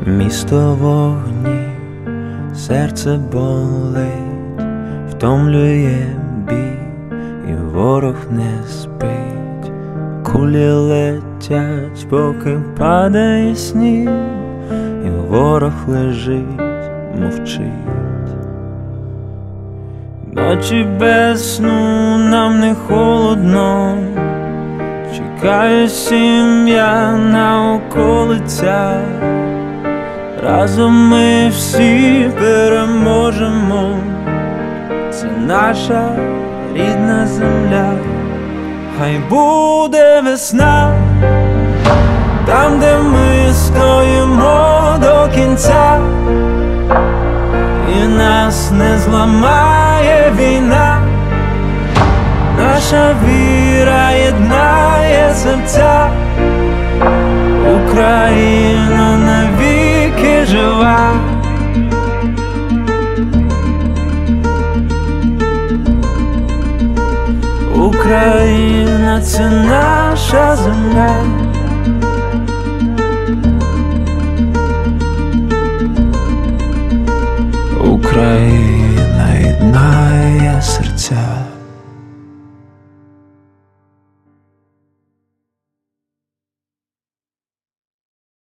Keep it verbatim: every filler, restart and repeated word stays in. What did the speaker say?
Місто вогні, серце болить, втомлює бій, і ворог не спить. Кулі летять, поки падає сніг, і ворог лежить, мовчить. Ночі без сну, нам не холодно, чекає сім'я на околицях. Разом ми всі переможемо, це наша рідна земля. Хай буде весна, там, де ми стоїмо до кінця, і нас не зламає війна. Наша віра єднає серця, Україна навіки жива. Україна — це наша земля. Україна єднає серця.